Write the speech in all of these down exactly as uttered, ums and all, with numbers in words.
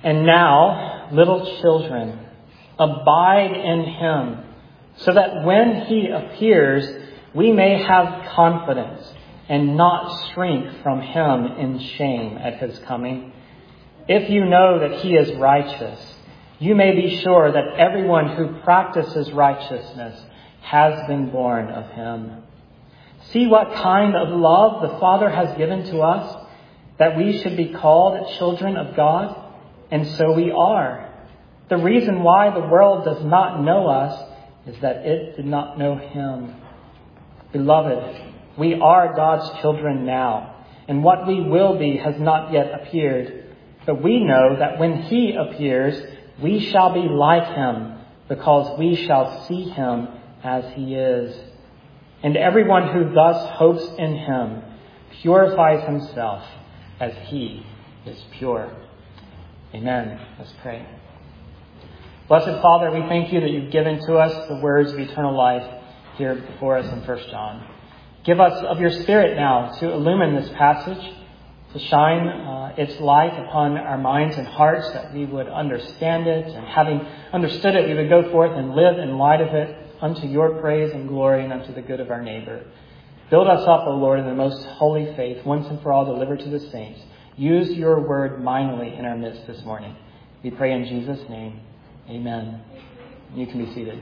And now, little children, abide in him, so that when he appears, we may have confidence and not shrink from him in shame at his coming. If you know that he is righteous, you may be sure that everyone who practices righteousness has been born of him. See what kind of love the Father has given to us, that we should be called children of God, and so we are. The reason why the world does not know us is that it did not know him. Beloved, we are God's children now, and what we will be has not yet appeared. But we know that when he appears, we shall be like him, because we shall see him as he is. And everyone who thus hopes in him purifies himself as he is pure. Amen. Let's pray. Blessed Father, we thank you that you've given to us the words of eternal life here before us in First John. Give us of your Spirit now to illumine this passage, to shine uh, its light upon our minds and hearts, that we would understand it, and having understood it, we would go forth and live in light of it unto your praise and glory and unto the good of our neighbor. Build us up, O Lord, in the most holy faith, once and for all delivered to the saints. Use your word mightily in our midst this morning. We pray in Jesus' name. Amen. You can be seated.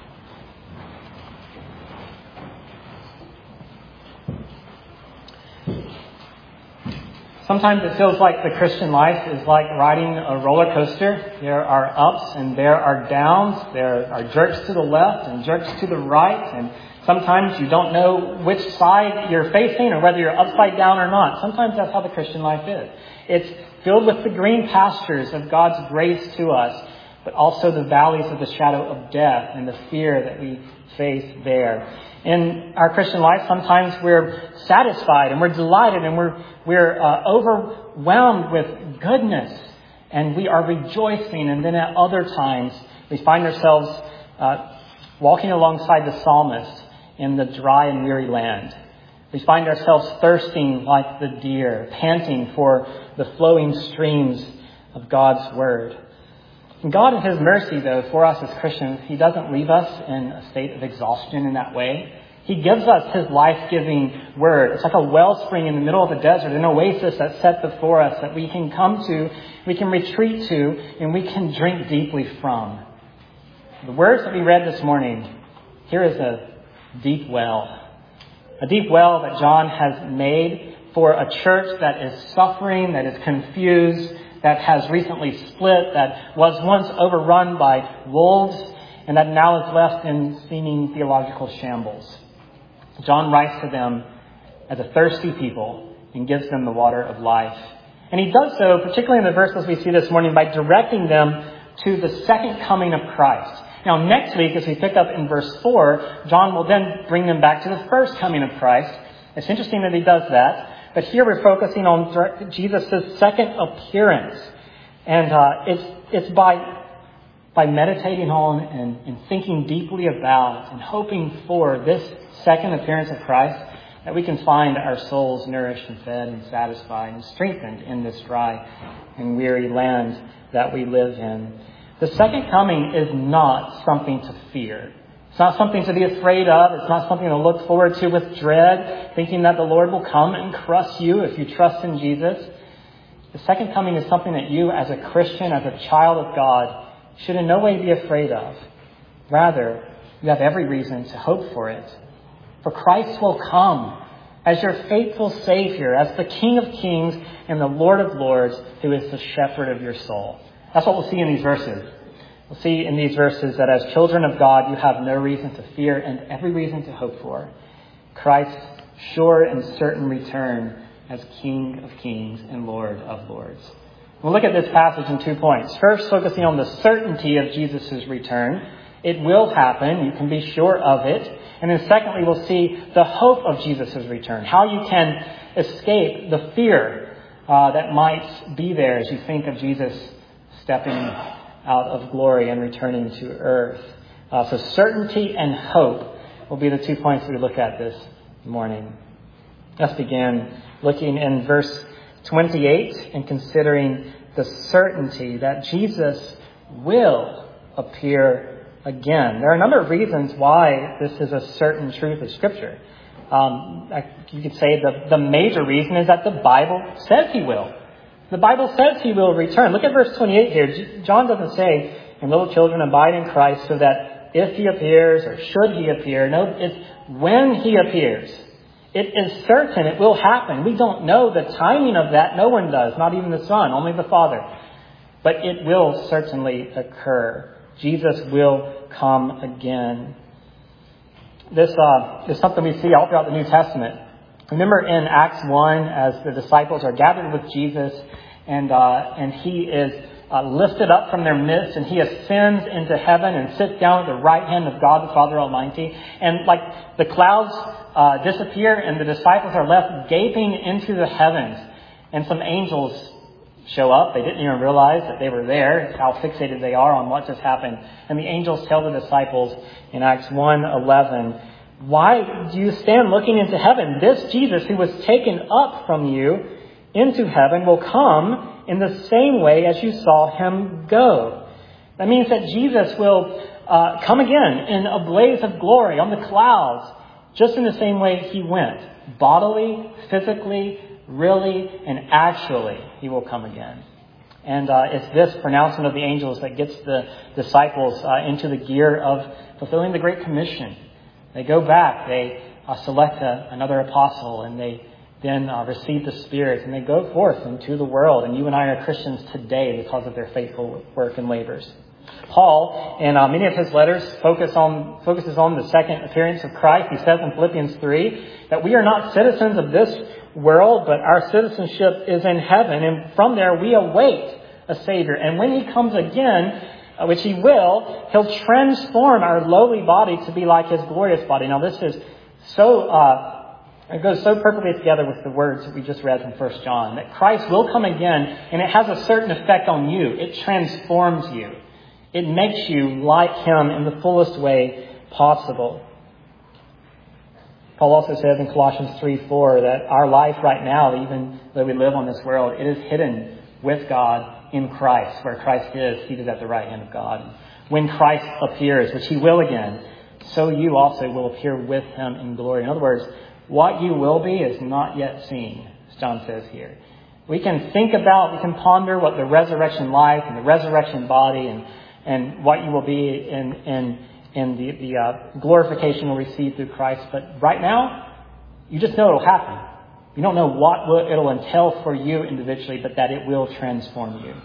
Sometimes it feels like the Christian life is like riding a roller coaster. There are ups and there are downs. There are jerks to the left and jerks to the right. And sometimes you don't know which side you're facing or whether you're upside down or not. Sometimes that's how the Christian life is. It's filled with the green pastures of God's grace to us, but also the valleys of the shadow of death and the fear that we face there. In our Christian life, sometimes we're satisfied and we're delighted and we're we're uh, overwhelmed with goodness and we are rejoicing. And then at other times, we find ourselves uh, walking alongside the psalmist in the dry and weary land. We find ourselves thirsting like the deer, panting for the flowing streams of God's word. And God, in his mercy, though, for us as Christians, he doesn't leave us in a state of exhaustion in that way. He gives us his life-giving word. It's like a wellspring in the middle of the desert, an oasis that's set before us that we can come to, we can retreat to, and we can drink deeply from. The words that we read this morning, here is a deep well. A deep well that John has made for a church that is suffering, that is confused, that has recently split, that was once overrun by wolves, and that now is left in seeming theological shambles. John writes to them as a thirsty people and gives them the water of life. And he does so, particularly in the verses we see this morning, by directing them to the second coming of Christ. Now, next week, as we pick up in verse four, John will then bring them back to the first coming of Christ. It's interesting that he does that. But here we're focusing on Jesus' second appearance. And uh, it's it's by by meditating on and, and thinking deeply about and hoping for this second appearance of Christ that we can find our souls nourished and fed and satisfied and strengthened in this dry and weary land that we live in. The second coming is not something to fear. It's not something to be afraid of. It's not something to look forward to with dread, thinking that the Lord will come and crush you if you trust in Jesus. The second coming is something that you, as a Christian, as a child of God, should in no way be afraid of. Rather, you have every reason to hope for it. For Christ will come as your faithful Savior, as the King of Kings and the Lord of Lords, who is the shepherd of your soul. That's what we'll see in these verses. We'll see in these verses that as children of God, you have no reason to fear and every reason to hope for Christ's sure and certain return as King of Kings and Lord of Lords. We'll look at this passage in two points. First, focusing on the certainty of Jesus' return. It will happen. You can be sure of it. And then secondly, we'll see the hope of Jesus' return. How you can escape the fear uh, that might be there as you think of Jesus stepping out of glory and returning to earth. Uh, so certainty and hope will be the two points we look at this morning. Let's begin looking in verse twenty-eight and considering the certainty that Jesus will appear again. There are a number of reasons why this is a certain truth of Scripture. Um, you could say the, the major reason is that the Bible says he will. The Bible says he will return. Look at verse twenty-eight here. John doesn't say, "And little children, abide in Christ so that if he appears or should he appear." No, it's when he appears. It is certain it will happen. We don't know the timing of that. No one does, not even the Son, only the Father. But it will certainly occur. Jesus will come again. This uh, is something we see all throughout the New Testament. Remember in Acts one, as the disciples are gathered with Jesus, and uh, and he is uh, lifted up from their midst, and he ascends into heaven and sits down at the right hand of God the Father Almighty. And like the clouds uh, disappear, and the disciples are left gaping into the heavens, and some angels show up. They didn't even realize that they were there. It's how fixated they are on what just happened. And the angels tell the disciples in Acts one eleven, "Why do you stand looking into heaven? This Jesus who was taken up from you into heaven will come in the same way as you saw him go." That means that Jesus will uh, come again in a blaze of glory on the clouds, just in the same way he went. Bodily, physically, really, and actually, he will come again. And uh, it's this pronouncement of the angels that gets the disciples uh, into the gear of fulfilling the Great Commission. They go back, they uh, select a, another apostle, and they then uh, receive the Spirit, and they go forth into the world. And you and I are Christians today because of their faithful work and labors. Paul, in uh, many of his letters, focus on, focuses on the second appearance of Christ. He says in Philippians three that we are not citizens of this world, but our citizenship is in heaven. And from there we await a Savior. And when he comes again, uh, which he will, he'll transform our lowly body to be like his glorious body. Now this is so... Uh, It goes so perfectly together with the words that we just read from First John, that Christ will come again, and it has a certain effect on you. It transforms you. It makes you like him in the fullest way possible. Paul also says in Colossians three four that our life right now, even though we live on this world, it is hidden with God in Christ, where Christ is seated at the right hand of God. When Christ appears, which he will again, so you also will appear with him in glory. In other words, what you will be is not yet seen, as John says here. We can think about, we can ponder what the resurrection life and the resurrection body and, and what you will be in, in, in the, the uh, glorification you'll receive through Christ. But right now, you just know it'll happen. You don't know what will, it'll entail for you individually, but that it will transform you.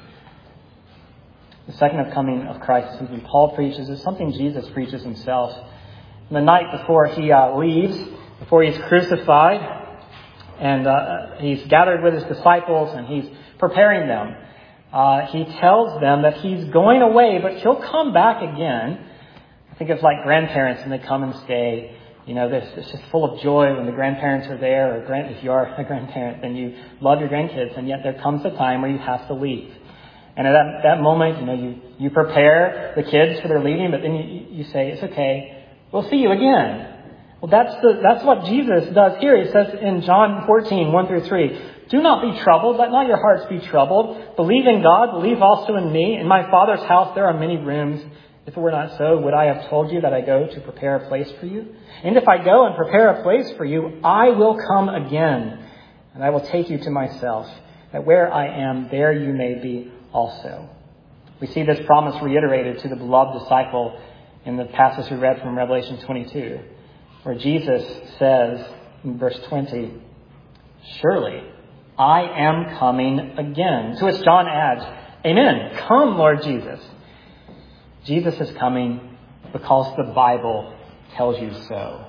The second coming of Christ, something Paul preaches, is something Jesus preaches himself. The night before he uh, leaves, before he's crucified, and uh, he's gathered with his disciples and he's preparing them. Uh, he tells them that he's going away, but he'll come back again. I think it's like grandparents when they come and stay. You know, it's just full of joy when the grandparents are there, or grand, if you are a grandparent, then you love your grandkids, and yet there comes a time where you have to leave. And at that, that moment, you know, you, you prepare the kids for their leaving, but then you, you say, it's okay, we'll see you again. Well, that's the, that's what Jesus does here. He says in John fourteen, one through three, "Do not be troubled. Let not your hearts be troubled. Believe in God. Believe also in me. In my Father's house there are many rooms. If it were not so, would I have told you that I go to prepare a place for you? And if I go and prepare a place for you, I will come again, and I will take you to myself, that where I am, there you may be also." We see this promise reiterated to the beloved disciple in the passage we read from Revelation twenty-two. Where Jesus says in verse twenty, "Surely I am coming again." To which John adds, "Amen. Come, Lord Jesus." Jesus is coming because the Bible tells you so.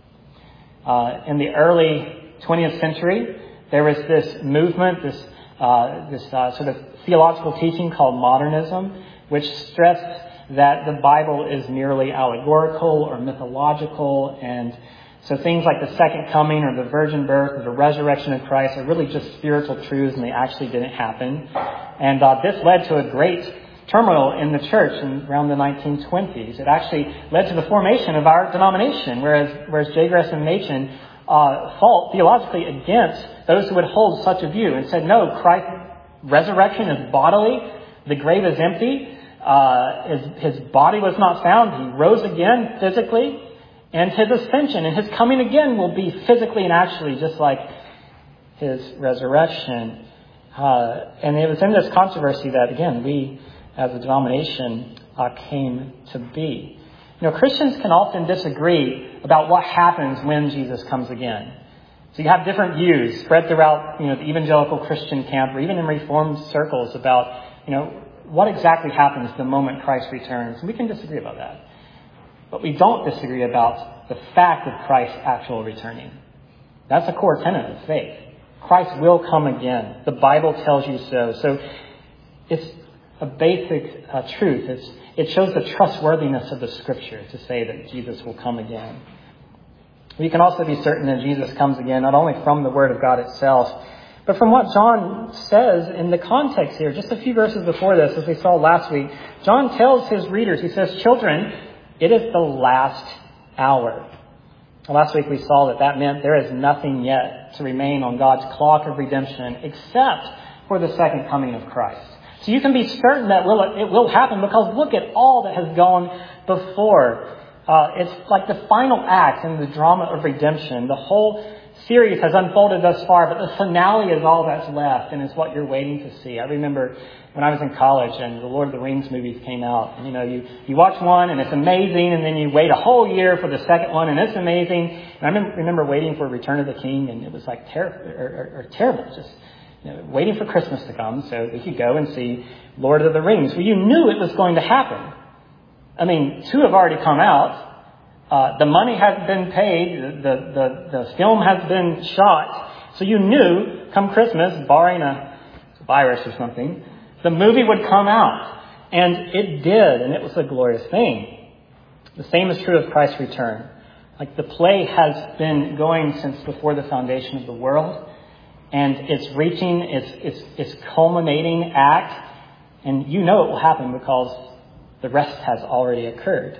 Uh, in the early twentieth century, there was this movement, this uh, this uh, sort of theological teaching called modernism, which stressed that the Bible is merely allegorical or mythological, and so things like the second coming or the virgin birth or the resurrection of Christ are really just spiritual truths, and they actually didn't happen. And uh, this led to a great turmoil in the church in around the nineteen twenties. It actually led to the formation of our denomination, whereas whereas J. Gresham Machen uh, fought theologically against those who would hold such a view and said, no, Christ resurrection is bodily. The grave is empty. Uh, his, his body was not found. He rose again physically. And his ascension and his coming again will be physically and actually just like his resurrection. Uh, and it was in this controversy that, again, we as a denomination uh, came to be. You know, Christians can often disagree about what happens when Jesus comes again. So you have different views spread throughout, you know, the evangelical Christian camp or even in Reformed circles about, you know, what exactly happens the moment Christ returns. And we can disagree about that. But we don't disagree about the fact of Christ's actual returning. That's a core tenet of faith. Christ will come again. The Bible tells you so. So it's a basic uh, truth. It's, it shows the trustworthiness of the Scripture to say that Jesus will come again. We can also be certain that Jesus comes again, not only from the Word of God itself, but from what John says in the context here. Just a few verses before this, as we saw last week, John tells his readers, he says, "Children, it is the last hour." Last week we saw that that meant there is nothing yet to remain on God's clock of redemption except for the second coming of Christ. So you can be certain that will it will happen because look at all that has gone before. Uh, it's like the final act in the drama of redemption. The whole series has unfolded thus far, but the finale is all that's left and is what you're waiting to see. I remember when I was in college and the Lord of the Rings movies came out. You know, you, you watch one and it's amazing, and then you wait a whole year for the second one and it's amazing. And I remember, remember waiting for Return of the King, and it was like ter- or, or, or terrible, just you know, waiting for Christmas to come so that you could go and see Lord of the Rings. Well, you knew it was going to happen. I mean, two have already come out. Uh, the money has been paid. The, the, the, the film has been shot. So you knew come Christmas, barring a virus or something, the movie would come out. And it did. And it was a glorious thing. The same is true of Christ's return. Like the play has been going since before the foundation of the world. And it's reaching its, its, its culminating act. And you know it will happen because the rest has already occurred.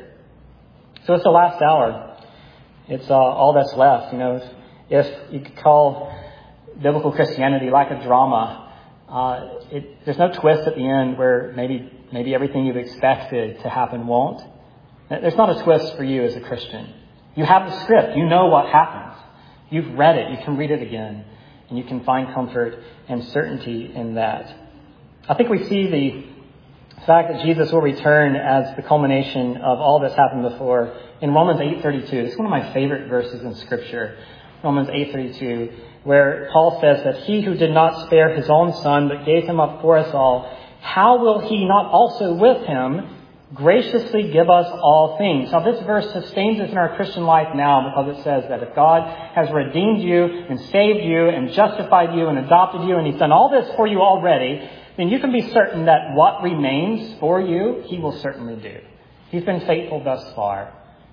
So it's the last hour. It's uh, all that's left. You know, if, if you could call biblical Christianity like a drama, uh, it, there's no twist at the end where maybe maybe everything you've expected to happen won't. There's not a twist for you as a Christian. You have the script. You know what happens. You've read it. You can read it again, and you can find comfort and certainty in that. I think we see the fact that Jesus will return as the culmination of all that's happened before in Romans eight thirty-two. It's one of my favorite verses in Scripture, Romans eight thirty-two, where Paul says that he who did not spare his own son but gave him up for us all, how will he not also with him graciously give us all things? Now this verse sustains us in our Christian life now because it says that if God has redeemed you and saved you and justified you and adopted you and he's done all this for you already, then you can be certain that what remains for you, he will certainly do. He's been faithful thus far,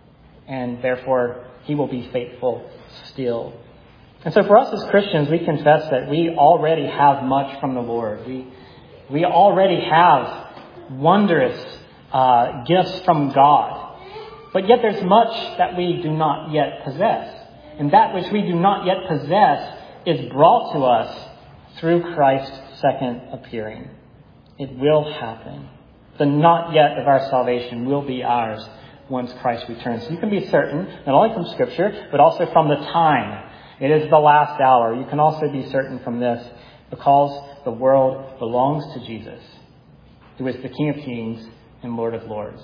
and therefore he will be faithful still. And so for us as Christians, we confess that we already have much from the Lord. We we already have wondrous uh, gifts from God. But yet there's much that we do not yet possess. And that which we do not yet possess is brought to us through Christ's second appearing. It will happen. The not yet of our salvation will be ours once Christ returns. You can be certain, not only from Scripture, but also from the time. It is the last hour. You can also be certain from this because the world belongs to Jesus, who is the King of Kings and Lord of Lords.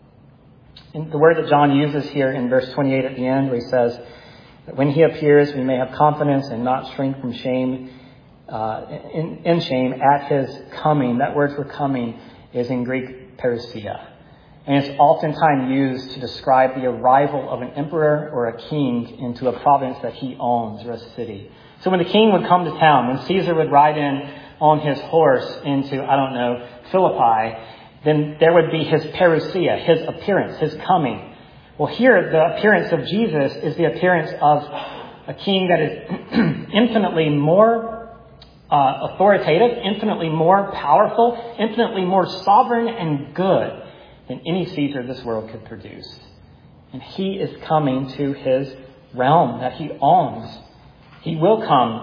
And the word that John uses here in verse twenty-eight at the end, where he says that when he appears, we may have confidence and not shrink from shame, uh, in, in shame at his coming. That word for coming is in Greek parousia. And it's oftentimes used to describe the arrival of an emperor or a king into a province that he owns or a city. So when the king would come to town, when Caesar would ride in on his horse into, I don't know, Philippi, then there would be his parousia, his appearance, his coming. Well, here the appearance of Jesus is the appearance of a king that is infinitely more uh, authoritative, infinitely more powerful, infinitely more sovereign and good than any Caesar this world could produce. And he is coming to his realm that he owns. He will come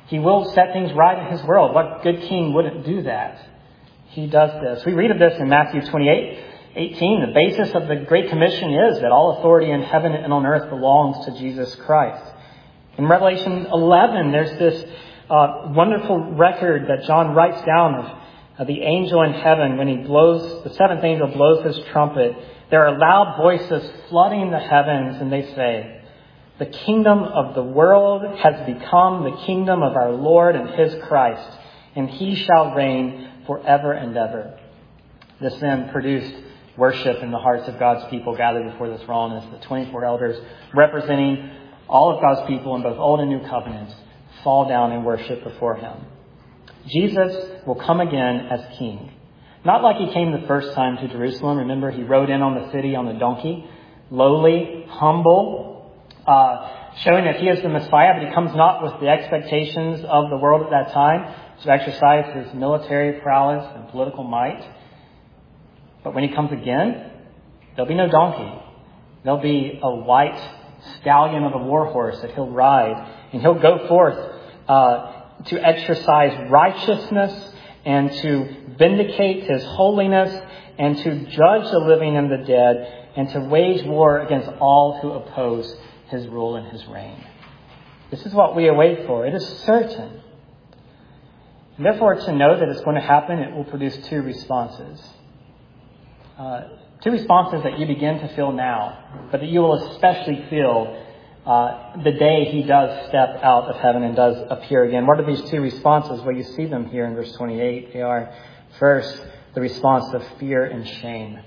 He will set things right in his world. What good king wouldn't do that? He does this. We read of this in Matthew twenty-eight eighteen. The basis of the Great Commission is that all authority in heaven and on earth belongs to Jesus Christ. In Revelation eleven, there's this uh, wonderful record that John writes down of, of the angel in heaven when he blows, the seventh angel blows his trumpet. There are loud voices flooding the heavens, and they say, "The kingdom of the world has become the kingdom of our Lord and his Christ, and he shall reign forever and ever." This then produced worship in the hearts of God's people gathered before the throne as the twenty-four elders, representing all of God's people in both Old and New Covenants, fall down and worship before him. Jesus will come again as king. Not like he came the first time to Jerusalem. Remember, he rode in on the city on the donkey, lowly, humble, uh, showing that he is the Messiah, but he comes not with the expectations of the world at that time to exercise his military prowess and political might. But when he comes again, there'll be no donkey. There'll be a white stallion of a war horse that he'll ride, and he'll go forth uh, to exercise righteousness and to vindicate his holiness and to judge the living and the dead and to wage war against all who oppose his rule and his reign. This is what we await for. It is certain. And therefore, to know that it's going to happen, it will produce two responses. Uh, two responses that you begin to feel now, but that you will especially feel uh, the day he does step out of heaven and does appear again. What are these two responses? Well, you see them here in verse twenty-eight. They are, first, the response of fear and shame.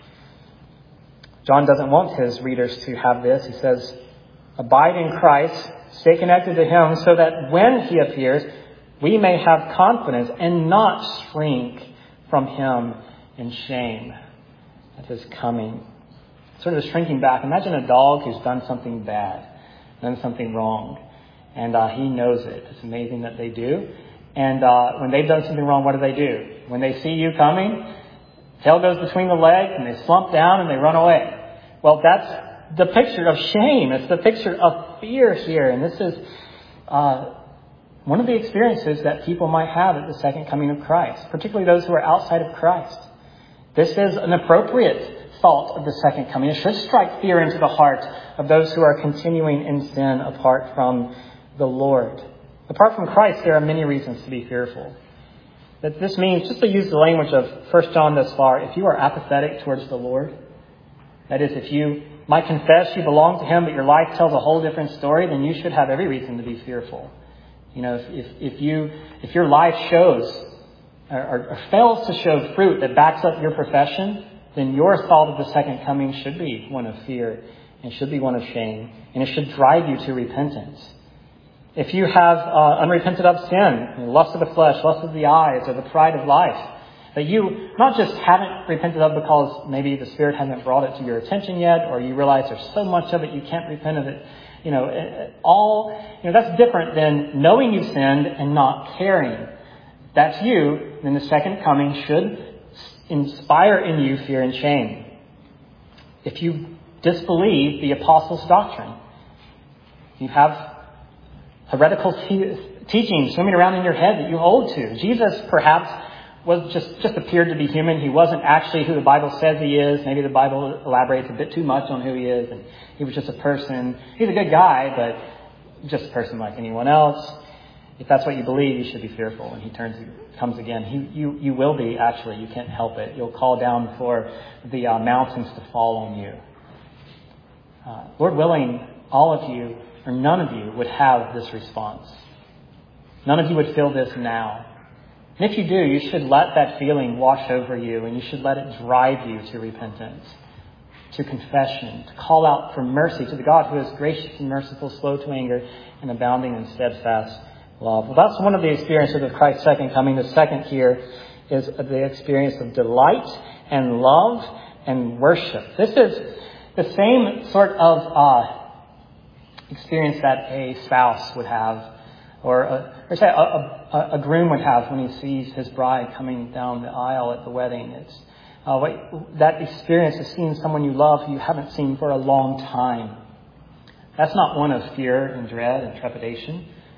John doesn't want his readers to have this. He says, "Abide in Christ, stay connected to him, so that when he appears, we may have confidence and not shrink from him in shame at his coming." Sort of shrinking back. Imagine a dog who's done something bad, done something wrong, and uh, he knows it. It's amazing that they do. And uh, when they've done something wrong, what do they do? When they see you coming, tail goes between the legs, and they slump down and they run away. Well, that's the picture of shame. It's the picture of fear here. And this is uh, one of the experiences that people might have at the second coming of Christ, particularly those who are outside of Christ. This is an appropriate thought of the second coming. It should strike fear into the heart of those who are continuing in sin apart from the Lord. Apart from Christ, there are many reasons to be fearful. That this means, just to use the language of First John thus far, if you are apathetic towards the Lord, that is, if you might confess you belong to him, but your life tells a whole different story, then you should have every reason to be fearful. You know, if, if, if you if your life shows or, or fails to show fruit that backs up your profession, then your thought of the second coming should be one of fear and should be one of shame, and it should drive you to repentance. If you have uh, unrepented of sin, lust of the flesh, lust of the eyes, or the pride of life, that you not just haven't repented of because maybe the Spirit hasn't brought it to your attention yet, or you realize there's so much of it you can't repent of it. You know, all, you know, that's different than knowing you sinned and not caring. If that's you, then the second coming should inspire in you fear and shame. If you disbelieve the apostles' doctrine, you have heretical te- teaching swimming around in your head that you hold to. Jesus perhaps was just, just appeared to be human. He wasn't actually who the Bible says he is. Maybe the Bible elaborates a bit too much on who he is, and he was just a person. He's a good guy, but just a person like anyone else. If that's what you believe, you should be fearful when he turns comes again. He, you, you will be, actually. You can't help it. You'll call down for the uh, mountains to fall on you. Uh, Lord willing, all of you, or none of you, would have this response. None of you would feel this now. And if you do, you should let that feeling wash over you, and you should let it drive you to repentance, to confession, to call out for mercy to the God who is gracious and merciful, slow to anger, and abounding in steadfast love. Well, that's one of the experiences of Christ's second coming. The second here is the experience of delight and love and worship. This is the same sort of uh, experience that a spouse would have, or, a, or say a, a, a groom would have when he sees his bride coming down the aisle at the wedding. It's uh, what, that experience of seeing someone you love who you haven't seen for a long time. That's not one of fear and dread and trepidation.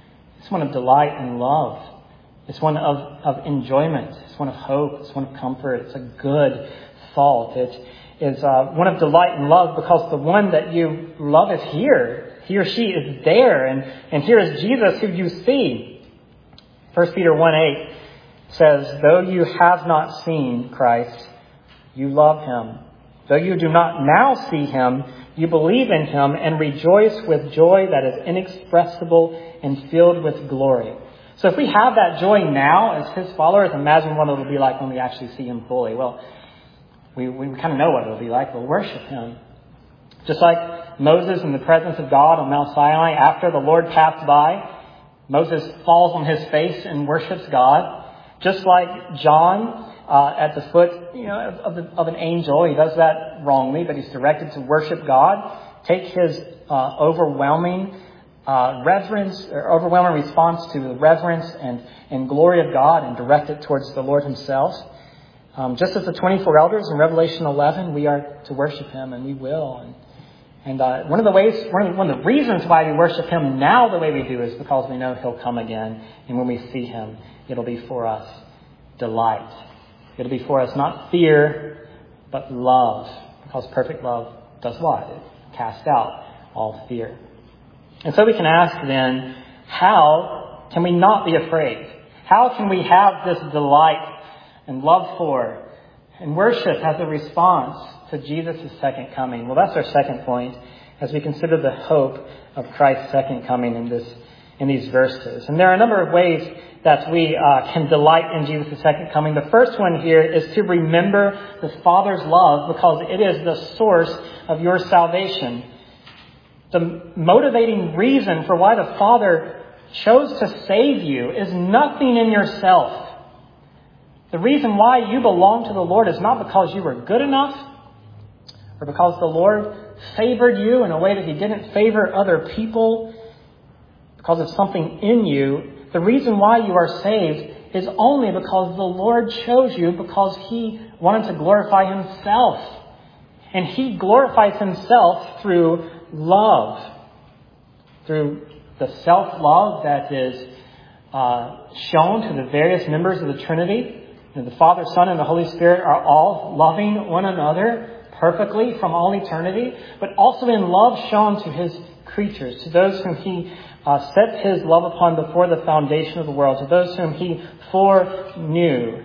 It's one of delight and love. It's one of, of enjoyment. It's one of hope. It's one of comfort. It's a good thought. It is uh, one of delight and love because the one that you love is here. He or she is there. And, and here is Jesus who you see. First Peter one eight says, though you have not seen Christ, you love him. Though you do not now see him, you believe in him and rejoice with joy that is inexpressible and filled with glory. So if we have that joy now as his followers, imagine what it will be like when we actually see him fully. Well, we, we kind of know what it will be like. We'll worship him. Just like Moses in the presence of God on Mount Sinai, after the Lord passed by, Moses falls on his face and worships God. Just like John uh, at the foot you know, of, the, of an angel, he does that wrongly, but he's directed to worship God. Take his uh, overwhelming uh, reverence, or overwhelming response to the reverence and, and glory of God and direct it towards the Lord himself. Um, just as the twenty-four elders in Revelation eleven, we are to worship him, and we will. And, and uh, one of the ways, one of, one of the reasons why we worship him now the way we do is because we know he'll come again, and when we see him, it'll be for us delight. It'll be for us not fear, but love. Because perfect love does what? It casts out all fear. And so we can ask then, how can we not be afraid? How can we have this delight and love for and worship as a response to Jesus' second coming? Well, that's our second point as we consider the hope of Christ's second coming in this in these verses. And there are a number of ways that we uh, can delight in Jesus' second coming. The first one here is to remember the Father's love because it is the source of your salvation. The motivating reason for why the Father chose to save you is nothing in yourself. The reason why you belong to the Lord is not because you were good enough or because the Lord favored you in a way that he didn't favor other people, because of something in you. The reason why you are saved is only because the Lord chose you because he wanted to glorify himself. And he glorifies himself through love. Through the self-love that is uh, shown to the various members of the Trinity. And the Father, Son, and the Holy Spirit are all loving one another perfectly from all eternity. But also in love shown to his creatures, to those whom he Uh, set his love upon before the foundation of the world, to those whom he foreknew.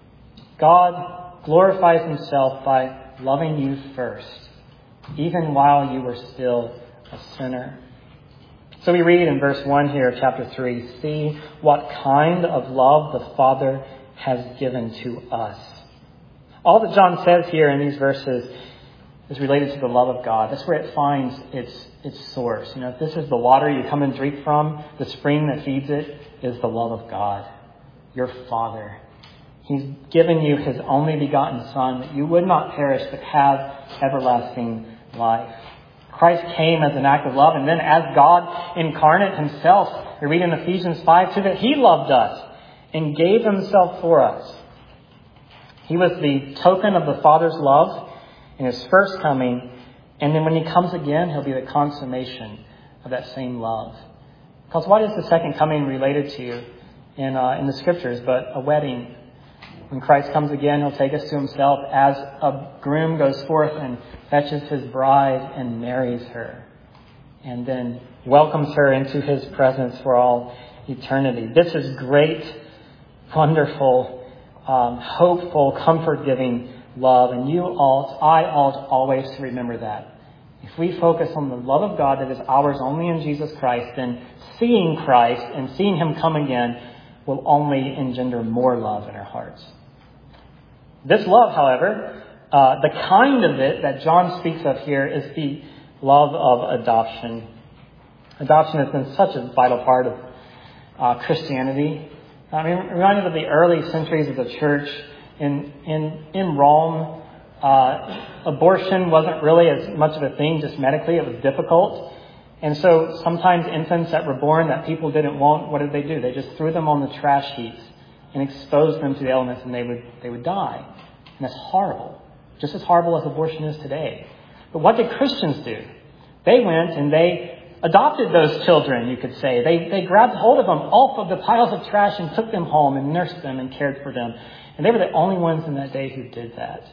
God glorifies himself by loving you first, even while you were still a sinner. So we read in verse one here of chapter three, see what kind of love the Father has given to us. All that John says here in these verses is related to the love of God. That's where it finds its its source. You know, if this is the water you come and drink from, the spring that feeds it is the love of God, your Father. He's given you his only begotten Son that you would not perish but have everlasting life. Christ came as an act of love, and then as God incarnate himself, we read in Ephesians five two that he loved us and gave himself for us. He was the token of the Father's love in his first coming, and then when he comes again, he'll be the consummation of that same love. Because what is the second coming related to in uh, in the Scriptures but a wedding? When Christ comes again, he'll take us to himself as a groom goes forth and fetches his bride and marries her, and then welcomes her into his presence for all eternity. This is great, wonderful, um, hopeful, comfort-giving love, and you ought, I ought always to remember that. If we focus on the love of God that is ours only in Jesus Christ, then seeing Christ and seeing him come again will only engender more love in our hearts. This love, however, uh, the kind of it that John speaks of here is the love of adoption. Adoption has been such a vital part of uh, Christianity. I mean, reminded of the early centuries of the church. In in in Rome, uh, abortion wasn't really as much of a thing just medically. It was difficult. And so sometimes infants that were born that people didn't want, what did they do? They just threw them on the trash heaps and exposed them to the elements, and they would they would die. And that's horrible. Just as horrible as abortion is today. But what did Christians do? They went and they adopted those children, you could say. They, they grabbed hold of them off of the piles of trash and took them home and nursed them and cared for them. And they were the only ones in that day who did that.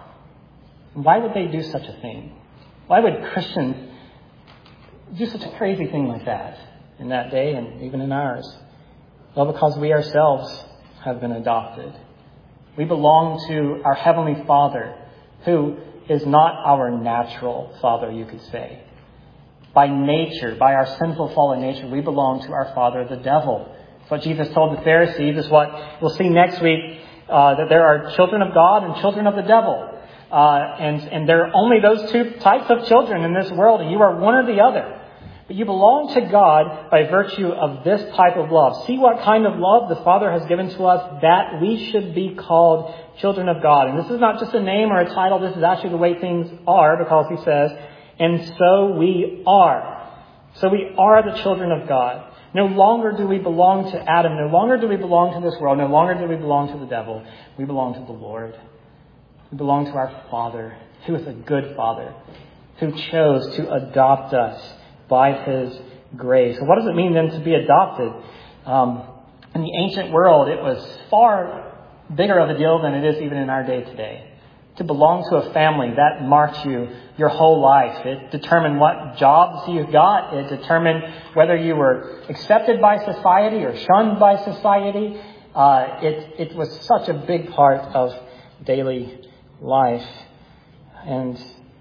Why would they do such a thing? Why would Christians do such a crazy thing like that in that day and even in ours? Well, because we ourselves have been adopted. We belong to our Heavenly Father, who is not our natural Father, you could say. By nature, by our sinful fallen nature, we belong to our father, the devil. It's what Jesus told the Pharisees. Is what we'll see next week, uh, that there are children of God and children of the devil. Uh, and, and there are only those two types of children in this world, and you are one or the other. But you belong to God by virtue of this type of love. See what kind of love the Father has given to us, that we should be called children of God. And this is not just a name or a title. This is actually the way things are, because he says, and so we are. So we are the children of God. No longer do we belong to Adam. No longer do we belong to this world. No longer do we belong to the devil. We belong to the Lord. We belong to our Father, who is a good Father, who chose to adopt us by his grace. So what does it mean then to be adopted? Um, in the ancient world, it was far bigger of a deal than it is even in our day today. To belong to a family, that marked you your whole life. It determined what jobs you got. It determined whether you were accepted by society or shunned by society. Uh, it, it was such a big part of daily life. And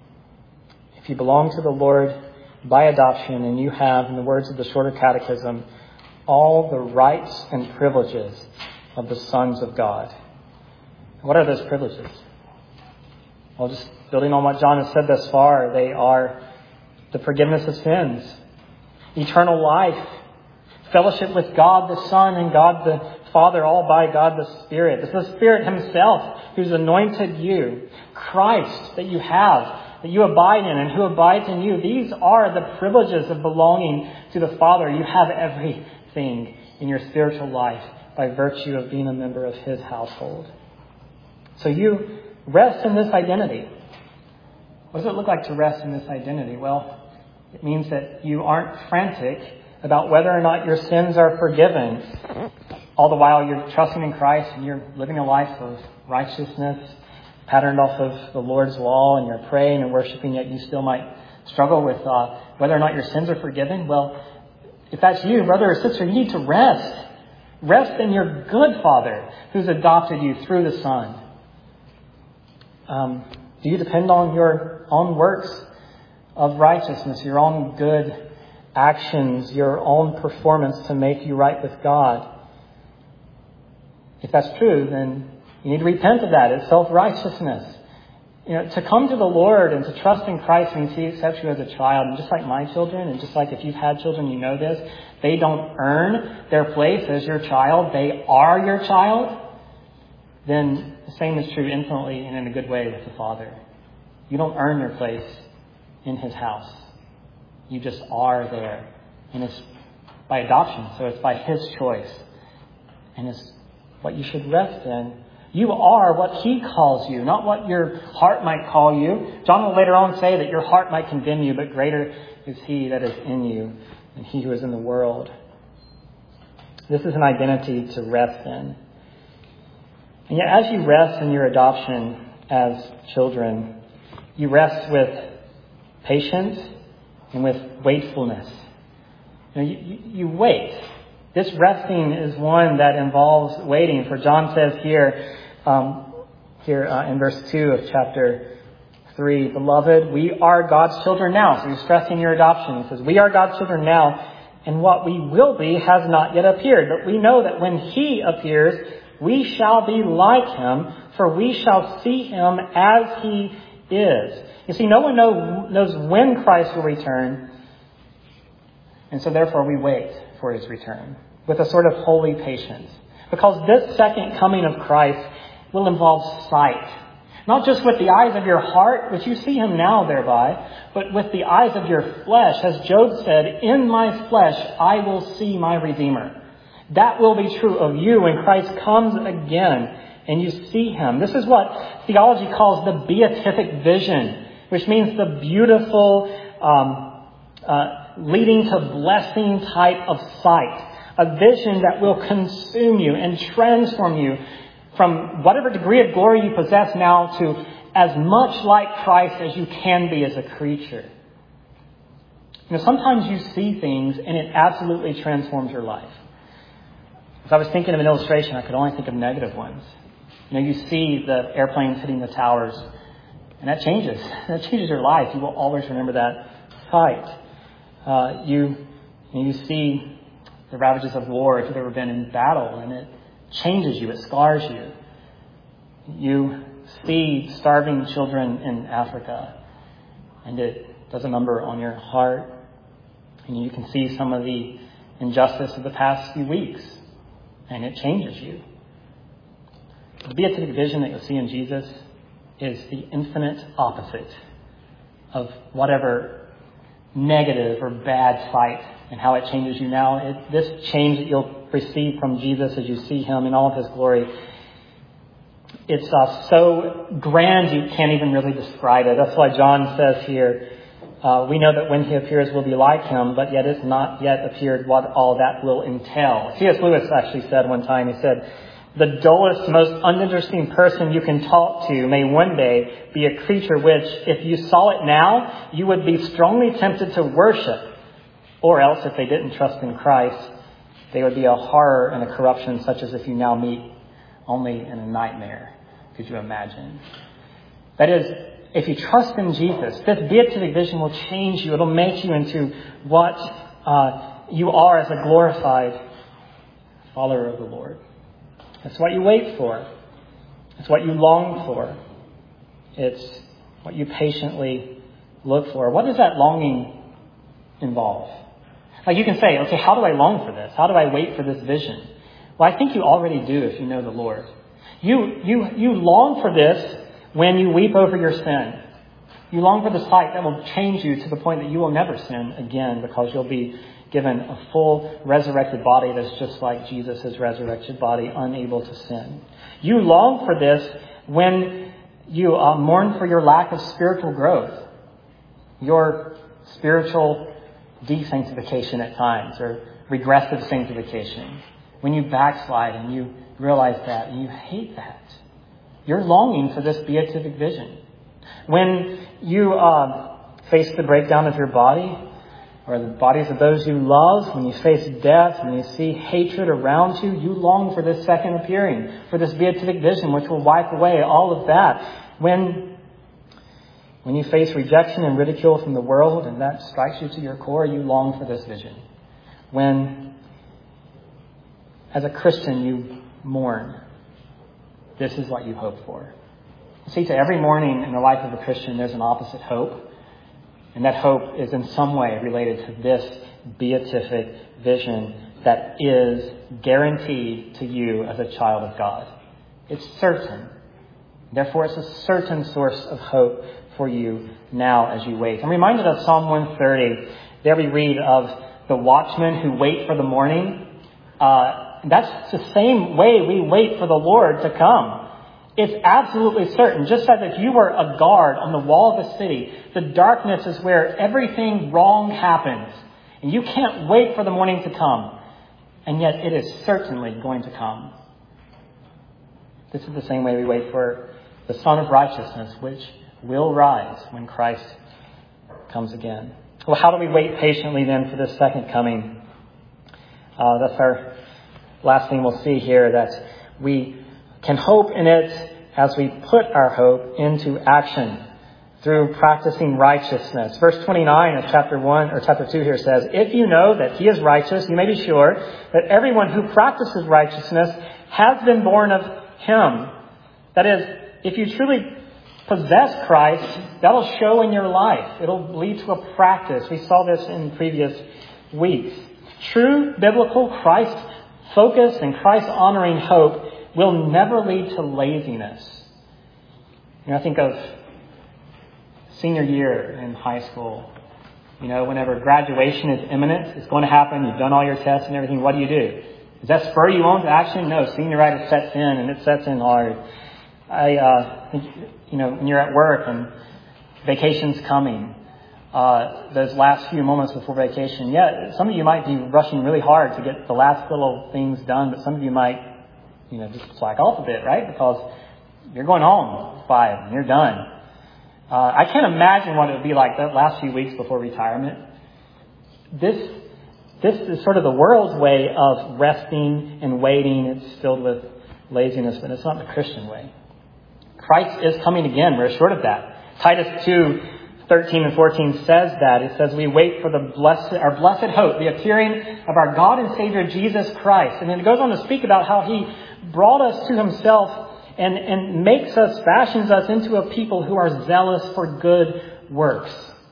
if you belong to the Lord by adoption, and you have, in the words of the Shorter Catechism, all the rights and privileges of the sons of God. What are those privileges? Well, just building on what John has said thus far, they are the forgiveness of sins, eternal life, fellowship with God the Son and God the Father, all by God the Spirit. It's the Spirit himself who's anointed you, Christ that you have, that you abide in and who abides in you. These are the privileges of belonging to the Father. You have everything in your spiritual life by virtue of being a member of his household. So you rest in this identity. What does it look like to rest in this identity? Well, it means that you aren't frantic about whether or not your sins are forgiven. All the while you're trusting in Christ and you're living a life of righteousness, patterned off of the Lord's law, and you're praying and worshiping, yet you still might struggle with uh, whether or not your sins are forgiven. Well, if that's you, brother or sister, you need to rest. Rest in your good Father who's adopted you through the Son. Um, do you depend on your own works of righteousness, your own good actions, your own performance to make you right with God? If that's true, then you need to repent of that. It's self-righteousness. You know, to come to the Lord and to trust in Christ means he accepts you as a child. And just like my children, and just like if you've had children, you know this, they don't earn their place as your child. They are your child. Then the same is true infinitely and in a good way with the Father. You don't earn your place in his house. You just are there. And it's by adoption, so it's by his choice. And it's what you should rest in. You are what he calls you, not what your heart might call you. John will later on say that your heart might condemn you, but greater is he that is in you than he who is in the world. This is an identity to rest in. And yet as you rest in your adoption as children, you rest with patience and with waitfulness. You know, you, you, you wait. This resting is one that involves waiting. For John says here, um, here uh, in verse two of chapter three, Beloved, we are God's children now. So he's stressing your adoption. He says, we are God's children now, and what we will be has not yet appeared. But we know that when he appears, we shall be like him, for we shall see him as he is. You see, no one know, knows when Christ will return, and so therefore we wait for his return with a sort of holy patience. Because this second coming of Christ will involve sight. Not just with the eyes of your heart, which you see him now thereby, but with the eyes of your flesh. As Job said, in my flesh I will see my Redeemer. That will be true of you when Christ comes again and you see him. This is what theology calls the beatific vision, which means the beautiful um, uh, leading to blessing type of sight. A vision that will consume you and transform you from whatever degree of glory you possess now to as much like Christ as you can be as a creature. You know, sometimes you see things and it absolutely transforms your life. As I was thinking of an illustration, I could only think of negative ones. You know, you see the airplanes hitting the towers, and that changes. That changes your life. You will always remember that sight. Uh, you, you see the ravages of war if you've ever been in battle, and it changes you. It scars you. You see starving children in Africa, and it does a number on your heart. And you can see some of the injustice of the past few weeks, and it changes you. The beatific vision that you'll see in Jesus is the infinite opposite of whatever negative or bad sight and how it changes you now. It, this change that you'll receive from Jesus as you see him in all of his glory, it's uh, so grand you can't even really describe it. That's why John says here, uh, we know that when he appears we'll be like him, but yet it's not yet appeared what all that will entail. C S Lewis actually said one time, he said, the dullest, most uninteresting person you can talk to may one day be a creature which, if you saw it now, you would be strongly tempted to worship. Or else, if they didn't trust in Christ, they would be a horror and a corruption such as if you now meet only in a nightmare. Could you imagine? That is, if you trust in Jesus, this beatific vision will change you. It'll make you into what uh, you are as a glorified follower of the Lord. It's what you wait for. It's what you long for. It's what you patiently look for. What does that longing involve? Like you can say, okay, how do I long for this? How do I wait for this vision? Well, I think you already do if you know the Lord. You, you, you long for this when you weep over your sin. You long for the sight that will change you to the point that you will never sin again because you'll be given a full resurrected body that's just like Jesus' resurrected body, unable to sin. You long for this when you uh, mourn for your lack of spiritual growth, your spiritual desanctification at times, or regressive sanctification. When you backslide and you realize that and you hate that. You're longing for this beatific vision. When you uh, face the breakdown of your body, or the bodies of those you love, when you face death, when you see hatred around you, you long for this second appearing, for this beatific vision which will wipe away all of that. When, when you face rejection and ridicule from the world and that strikes you to your core, you long for this vision. When, as a Christian, you mourn, this is what you hope for. See, to every morning in the life of a Christian, there's an opposite hope. And that hope is in some way related to this beatific vision that is guaranteed to you as a child of God. It's certain. Therefore, it's a certain source of hope for you now as you wait. I'm reminded of Psalm one thirty. There we read of the watchmen who wait for the morning. Uh, that's the same way we wait for the Lord to come. It's absolutely certain. Just as if you were a guard on the wall of a city, the darkness is where everything wrong happens. And you can't wait for the morning to come. And yet it is certainly going to come. This is the same way we wait for the Son of Righteousness, which will rise when Christ comes again. Well, how do we wait patiently then for this second coming? Uh, that's our last thing we'll see here, that we can hope in it as we put our hope into action through practicing righteousness. Verse twenty-nine of chapter one or chapter two here says, if you know that he is righteous, you may be sure that everyone who practices righteousness has been born of him. That is, if you truly possess Christ, that'll show in your life. It'll lead to a practice. We saw this in previous weeks. True biblical Christ focus and Christ honoring hope will never lead to laziness. You know, I think of senior year in high school. You know, whenever graduation is imminent, it's going to happen, you've done all your tests and everything, what do you do? Does that spur you on to action? No, senioritis sets in, and it sets in hard. I, uh, think, you know, when you're at work and vacation's coming, uh, those last few moments before vacation. Yeah, some of you might be rushing really hard to get the last little things done, but some of you might, you know, just slack off a bit, right? Because you're going home at five and you're done. Uh, I can't imagine what it would be like the last few weeks before retirement. This, this is sort of the world's way of resting and waiting. It's filled with laziness, but it's not the Christian way. Christ is coming again. We're assured of that. Titus two, thirteen and fourteen says that. It says, we wait for the blessed, our blessed hope, the appearing of our God and Savior Jesus Christ. And then it goes on to speak about how he brought us to himself and, and makes us, fashions us into a people who are zealous for good works.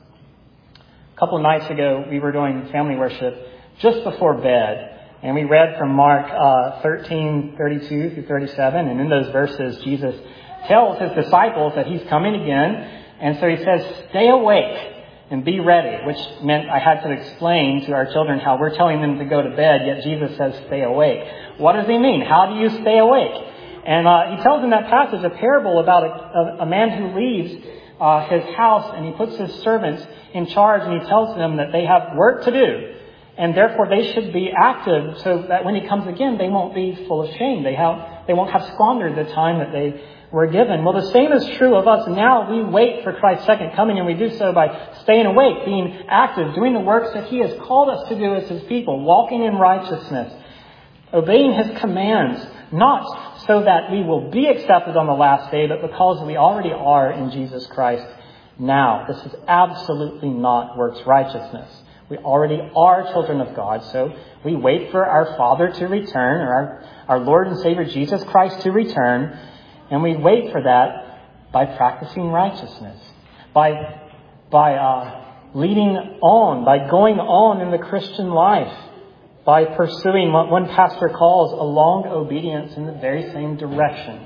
A couple of nights ago, we were doing family worship just before bed. And we read from Mark uh, thirteen, thirty-two through thirty-seven. And in those verses, Jesus tells his disciples that he's coming again. And so he says, stay awake and be ready, which meant I had to explain to our children how we're telling them to go to bed, yet Jesus says stay awake. What does he mean? How do you stay awake? And uh, he tells in that passage a parable about a, a, a man who leaves uh, his house and he puts his servants in charge and he tells them that they have work to do. And therefore they should be active so that when he comes again, they won't be full of shame. They, have, they won't have squandered the time that they were given. Well, the same is true of us now. We wait for Christ's second coming, and we do so by staying awake, being active, doing the works that he has called us to do as his people, walking in righteousness, obeying his commands, not so that we will be accepted on the last day, but because we already are in Jesus Christ now. This is absolutely not works righteousness. We already are children of God, so we wait for our Father to return, or our, our Lord and Savior Jesus Christ to return, and we wait for that by practicing righteousness, by by uh, leading on, by going on in the Christian life, by pursuing what one pastor calls a long obedience in the very same direction.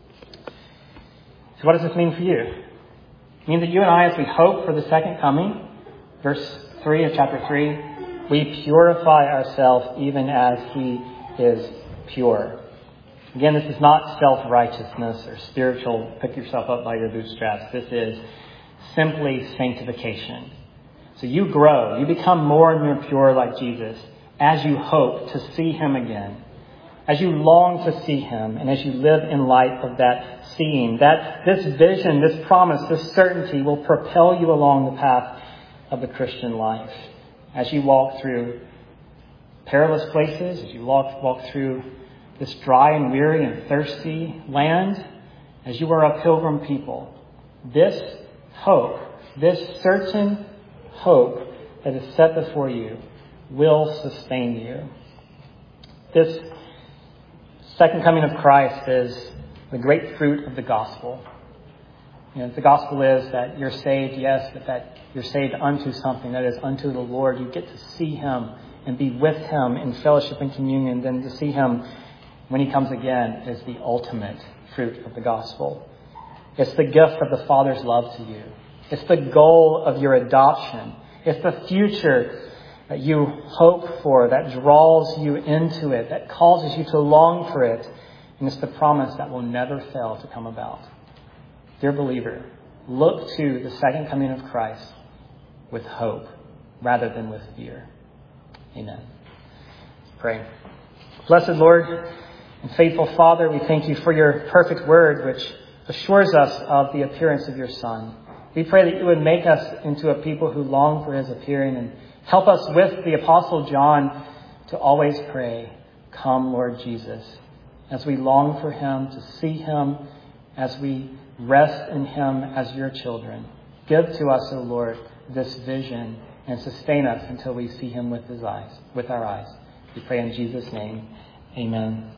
So what does this mean for you? It means that you and I, as we hope for the second coming, verse three of chapter three, we purify ourselves even as he is pure. Again, this is not self-righteousness or spiritual pick yourself up by your bootstraps. This is simply sanctification. So you grow, you become more and more pure like Jesus as you hope to see him again, as you long to see him, and as you live in light of that seeing. That this vision, this promise, this certainty will propel you along the path of the Christian life. As you walk through perilous places, as you walk, walk through this dry and weary and thirsty land, as you are a pilgrim people, this hope, this certain hope that is set before you will sustain you. This second coming of Christ is the great fruit of the gospel. You know, the gospel is that you're saved, yes, but that you're saved unto something, that is unto the Lord. You get to see him and be with him in fellowship and communion. Then to see him when he comes again is the ultimate fruit of the gospel. It's the gift of the Father's love to you. It's the goal of your adoption. It's the future that you hope for, that draws you into it, that causes you to long for it. And it's the promise that will never fail to come about. Dear believer, look to the second coming of Christ with hope rather than with fear. Amen. Pray. Blessed Lord and faithful Father, we thank you for your perfect word, which assures us of the appearance of your Son. We pray that you would make us into a people who long for his appearing, and help us with the Apostle John to always pray, come, Lord Jesus, as we long for him, to see him, as we rest in him as your children. Give to us, O Lord, this vision and sustain us until we see him with his eyes, with our eyes. We pray in Jesus' name. Amen.